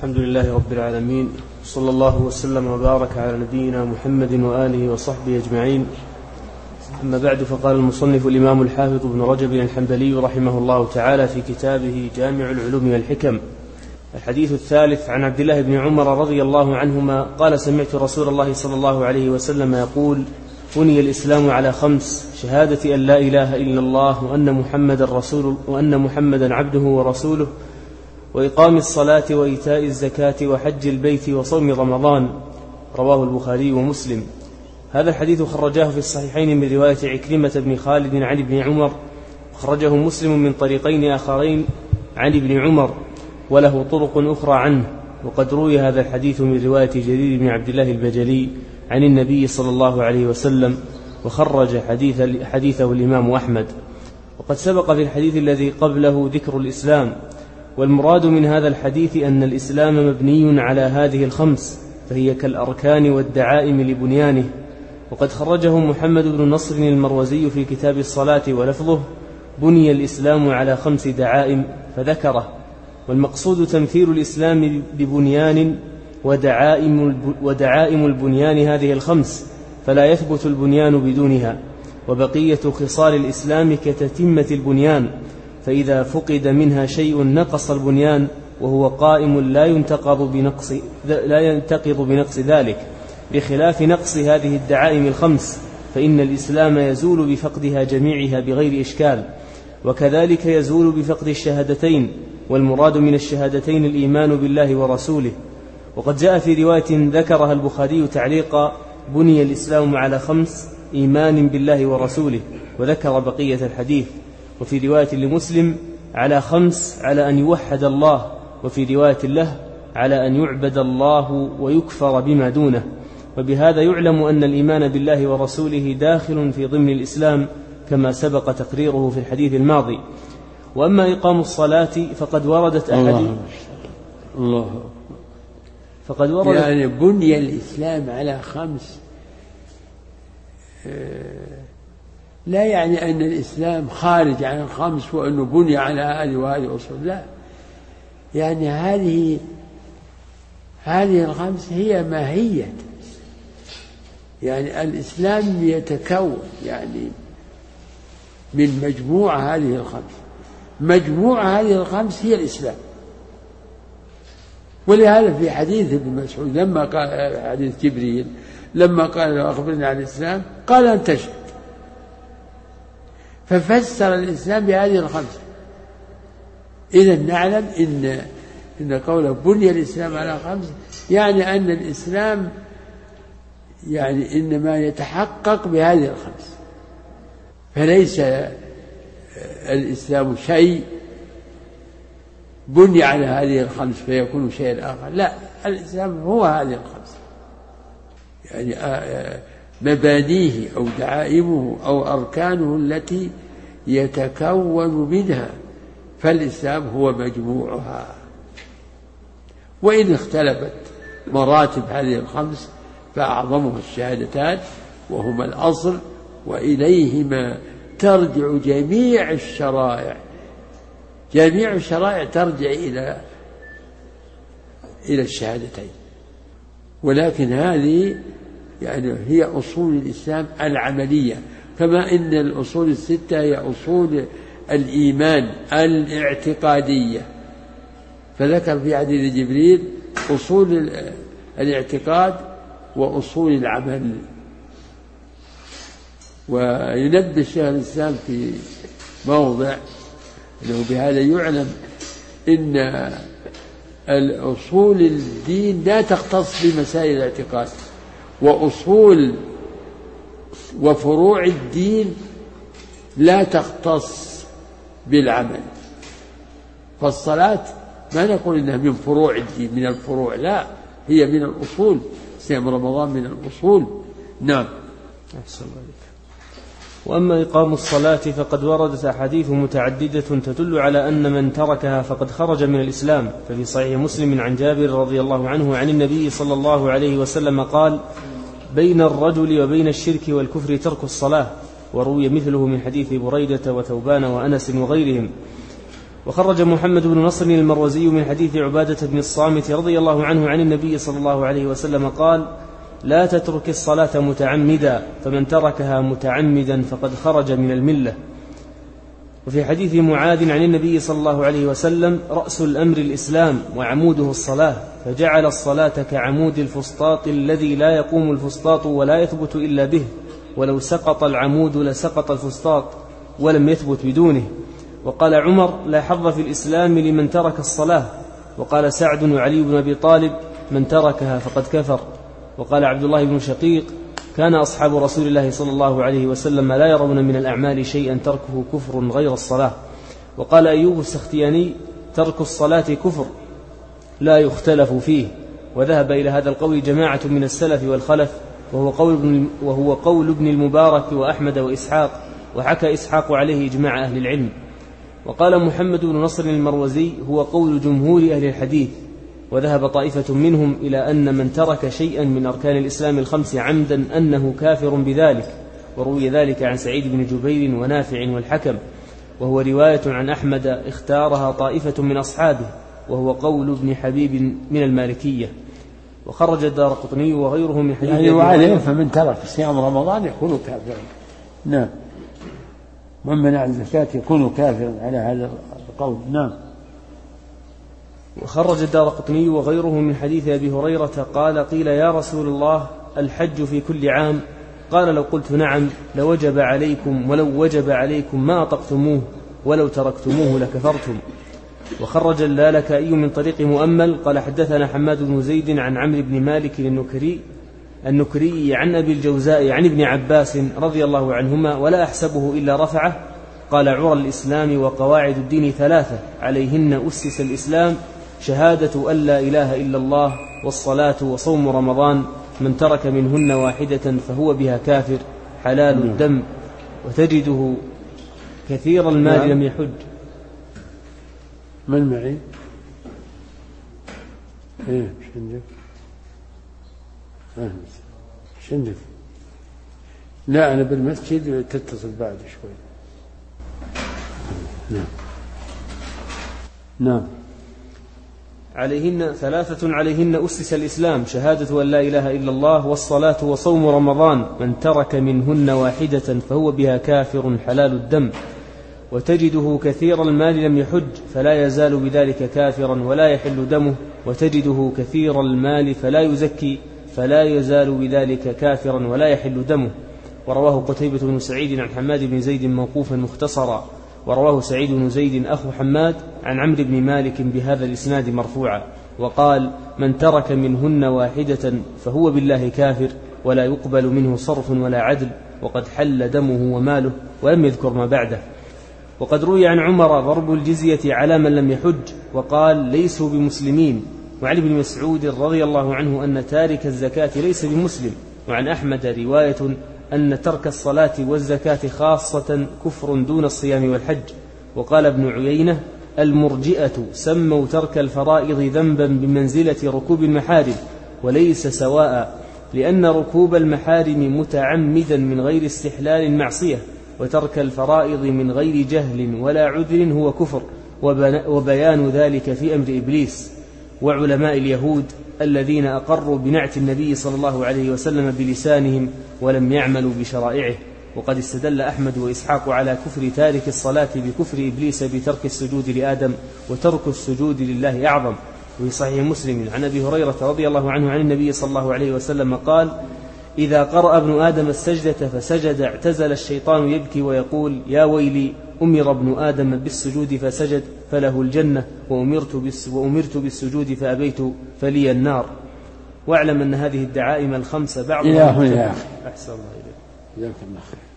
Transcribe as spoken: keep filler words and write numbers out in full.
الحمد لله رب العالمين، صلى الله وسلم وبارك على نبينا محمد وآله وصحبه أجمعين. أما بعد، فقال المصنف الإمام الحافظ ابن رجب الحنبلي رحمه الله تعالى في كتابه جامع العلوم والحكم: الحديث الثالث عن عبد الله بن عمر رضي الله عنهما قال: سمعت رسول الله صلى الله عليه وسلم يقول: بني الإسلام على خمس: شهادة أن لا إله إلا الله وأن محمدا رسول وأن محمدا عبده ورسوله، وإقام الصلاة وإيتاء الزكاة وحج البيت وصوم رمضان. رواه البخاري ومسلم. هذا الحديث خرجاه في الصحيحين من رواية عكرمة بن خالد عن ابن عمر، وخرجه مسلم من طريقين آخرين عن ابن عمر، وله طرق أخرى عنه. وقد روي هذا الحديث من رواية جرير بن عبد الله البجلي عن النبي صلى الله عليه وسلم، وخرج حديث حديثه الإمام أحمد. وقد سبق في الحديث الذي قبله ذكر الإسلام، والمراد من هذا الحديث أن الإسلام مبني على هذه الخمس، فهي كالأركان والدعائم لبنيانه. وقد خرجه محمد بن نصر المروزي في كتاب الصلاة، ولفظه: بني الإسلام على خمس دعائم، فذكره. والمقصود تمثيل الإسلام ببنيان ودعائم, ودعائم البنيان هذه الخمس، فلا يثبت البنيان بدونها. وبقية خصال الإسلام كتتمة البنيان، فإذا فقد منها شيء نقص البنيان، وهو قائم لا ينتقض بنقص, لا ينتقض بنقص ذلك، بخلاف نقص هذه الدعائم الخمس، فإن الإسلام يزول بفقدها جميعها بغير إشكال. وكذلك يزول بفقد الشهادتين، والمراد من الشهادتين الإيمان بالله ورسوله. وقد جاء في رواية ذكرها البخاري تعليقا: بني الإسلام على خمس: إيمان بالله ورسوله، وذكر بقية الحديث. وفي رواية لمسلم: على خمس: على أن يوحد الله. وفي رواية له: على أن يعبد الله ويكفر بما دونه. وبهذا يعلم أن الإيمان بالله ورسوله داخل في ضمن الإسلام، كما سبق تقريره في الحديث الماضي. وأما إقام الصلاة فقد وردت أحاديث الله فقد وردت يعني بني الإسلام على خمس، لا يعني أن الإسلام خارج عن الخمس وأنه بني على هذه وهذه أصول، لا، يعني هذه هذه الخمس هي ماهية، يعني الإسلام يتكون يعني من مجموعة هذه الخمس. مجموعة هذه الخمس هي الإسلام. ولهذا في حديث ابن مسعود لما قال، حديث جبريل لما قال له: أخبرني عن الإسلام، قال: أن تشهد. ففسر الإسلام بهذه الخمس. إذا نعلم إن إن قوله بني الإسلام على خمس يعني أن الإسلام يعني إنما يتحقق بهذه الخمس، فليس الإسلام شيء بني على هذه الخمس فيكون شيء آخر، لا، الإسلام هو هذه الخمس، يعني مبانيه أو دعائمه أو أركانه التي يتكون منها، فالإسلام هو مجموعها. وإن اختلفت مراتب هذه الخمس فأعظمها الشهادتان، وهما الأصل، وإليهما ترجع جميع الشرائع. جميع الشرائع ترجع إلى إلى الشهادتين. ولكن هذه يعني هي أصول الإسلام العملية، كما إن الأصول الستة هي أصول الإيمان الاعتقادية. فذكر في حديث جبريل أصول الاعتقاد وأصول العمل. وينبه شيخ الإسلام في موضع أنه بهذا يعلم إن الأصول الدين لا تختص بمسائل الاعتقاد، وأصول وفروع الدين لا تختص بالعمل. فالصلاة ما نقول إنها من فروع الدين، من الفروع، لا، هي من الأصول. صيام رمضان من الأصول. نعم. أحسن عليك. وأما إقام الصلاة فقد وردت أحاديث متعددة تدل على أن من تركها فقد خرج من الإسلام. ففي صحيح مسلم عن جابر رضي الله عنه عن النبي صلى الله عليه وسلم قال: بين الرجل وبين الشرك والكفر ترك الصلاة. وروي مثله من حديث بريدة وثوبان وأنس وغيرهم. وخرج محمد بن نصر المروزي من حديث عبادة بن الصامت رضي الله عنه عن النبي صلى الله عليه وسلم قال: لا تترك الصلاة متعمدا، فمن تركها متعمدا فقد خرج من الملة. وفي حديث معاذ عن النبي صلى الله عليه وسلم: رأس الأمر الإسلام وعموده الصلاة، فجعل الصلاة كعمود الفسطاط الذي لا يقوم الفسطاط ولا يثبت إلا به، ولو سقط العمود لسقط الفسطاط ولم يثبت بدونه. وقال عمر: لا حظ في الإسلام لمن ترك الصلاة. وقال سعد وعلي بن أبي طالب: من تركها فقد كفر. وقال عبد الله بن شقيق: كان أصحاب رسول الله صلى الله عليه وسلم لا يرون من الأعمال شيئا تركه كفر غير الصلاة. وقال أيوب السختياني: ترك الصلاة كفر لا يختلف فيه. وذهب إلى هذا القول جماعة من السلف والخلف، وهو قول ابن, وهو قول ابن المبارك وأحمد وإسحاق، وحكى إسحاق عليه إجماع أهل العلم. وقال محمد بن نصر المروزي: هو قول جمهور أهل الحديث. وذهب طائفة منهم إلى أن من ترك شيئا من أركان الإسلام الخمس عمدا أنه كافر بذلك، وروي ذلك عن سعيد بن جبير ونافع والحكم، وهو رواية عن أحمد اختارها طائفة من أصحابه، وهو قول ابن حبيب من المالكية. وخرج الدارقطني وغيره من حديث يعني وعليه فمن ترك صيام رمضان يكون كافرا. نعم، من منع الزكاة يكون كافرا على هذا القول. نعم. وخرج الدارقطني وغيره من حديث أبي هريرة قال: قيل يا رسول الله الحج في كل عام؟ قال: لو قلت نعم لوجب عليكم، ولو وجب عليكم ما أطقتموه، ولو تركتموه لكفرتم. وخرج اللالكائي من طريق مؤمل قال: حدثنا حماد بن زيد عن عمرو بن مالك النكري النكري عن أبي الجوزاء عن ابن عباس رضي الله عنهما، ولا أحسبه إلا رفعه. قال: عرى الإسلام وقواعد الدين ثلاثة، عليهن أسس الإسلام: شهادة أن لا إله إلا الله، والصلاة، وصوم رمضان، من ترك منهن واحدة فهو بها كافر، حلال الدم، وتجده كثير المال لم يحج. من معي؟ ايه شندف آه. شندف لا أنا بالمسجد تتصل بعد شوي. نعم نعم. عليهن ثلاثة عليهن أسس الإسلام: شهادة أن لا إله إلا الله، والصلاة، وصوم رمضان، من ترك منهن واحدة فهو بها كافر، حلال الدم، وتجده كثير المال لم يحج، فلا يزال بذلك كافرا ولا يحل دمه، وتجده كثير المال فلا يزكي، فلا يزال بذلك كافرا ولا يحل دمه. ورواه قتيبة بن سعيد عن حماد بن زيد موقوفا مختصرا، ورواه سعيد بن زيد أخو حماد عن عمرو بن مالك بهذا الإسناد مرفوعا، وقال: من ترك منهن واحدة فهو بالله كافر، ولا يقبل منه صرف ولا عدل، وقد حل دمه وماله، ولم يذكر ما بعده. وقد روي عن عمر ضرب الجزية على من لم يحج، وقال: ليسوا بمسلمين. وعن ابن مسعود رضي الله عنه أن تارك الزكاة ليس بمسلم. وعن أحمد رواية أن ترك الصلاة والزكاة خاصة كفر دون الصيام والحج. وقال ابن عيينة: المرجئة سموا ترك الفرائض ذنبا بمنزلة ركوب المحارم، وليس سواء، لأن ركوب المحارم متعمدا من غير استحلال معصية، وترك الفرائض من غير جهل ولا عذر هو كفر، وبيان ذلك في أمر إبليس. وعلماء اليهود الذين أقروا بنعت النبي صلى الله عليه وسلم بلسانهم ولم يعملوا بشرائعه. وقد استدل أحمد وإسحاق على كفر تارك الصلاة بكفر إبليس بترك السجود لآدم، وترك السجود لله أعظم. وفي صحيح مسلم عن أبي هريرة رضي الله عنه عن النبي صلى الله عليه وسلم قال: إذا قرأ ابن آدم السجدة فسجد اعتزل الشيطان يبكي ويقول: يا ويلي، أمر ابن آدم بالسجود فسجد فله الجنة، وأمرت, وأمرت بالسجود فأبيت فلي النار. واعلم أن هذه الدعائم الخمسة بعضها إله إله. أحسن الله إليك. جزاك الله خير.